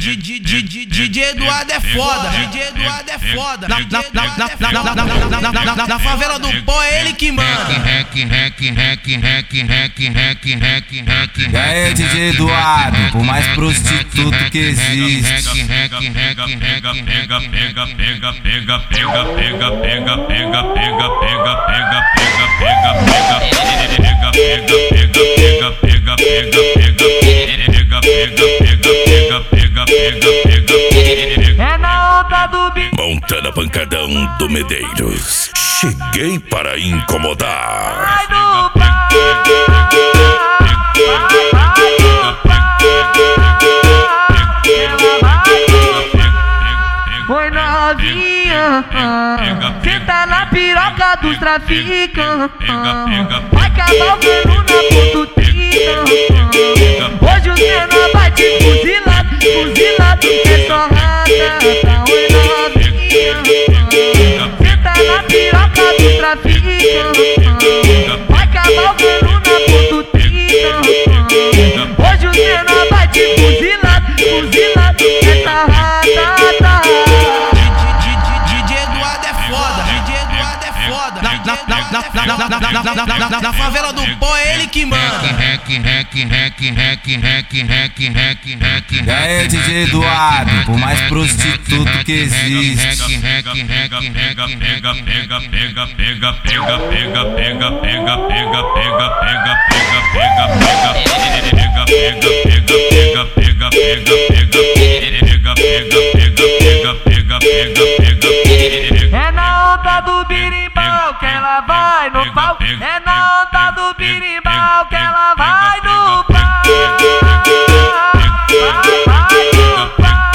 DJ Eduardo é foda, DJ Eduardo é foda. Na favela do pó é ele que manda. E aí, DJ Eduardo, o mais prostituto que existe. É na onda do Montando pancadão do Medeiros. Cheguei para incomodar. Vai do pau, foi novinha, senta na piroca dos traficantes, vai cavalgando na pontutinha. Hoje o menor vai te fuzilado, fuzilado, é só rata. Oi novinha, senta na piroca dos traficantes, vai cavalgando na pontutinha. Hoje o menor vai te fuzilado, fuzilado, essa rata. Na favela do pó é ele que manda. E aí, DJ Eduardo, o mais prostituto que existe. É na onda do birimbau que ela vai no pau. É na onda do birimbau que ela vai no pau. Vai no pau.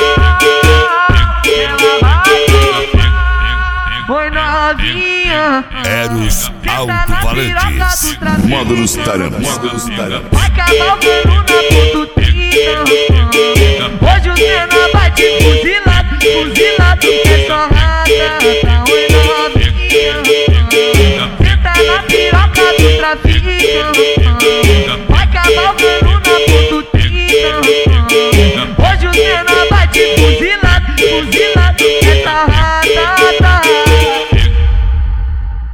Ela vai no pau. Foi novinha. Eros Alto-Falantes. Módulos Taramas. Vai cavalgando na pontutinha. Hoje o menor vai te fuzilado, fuzilado, é só rata.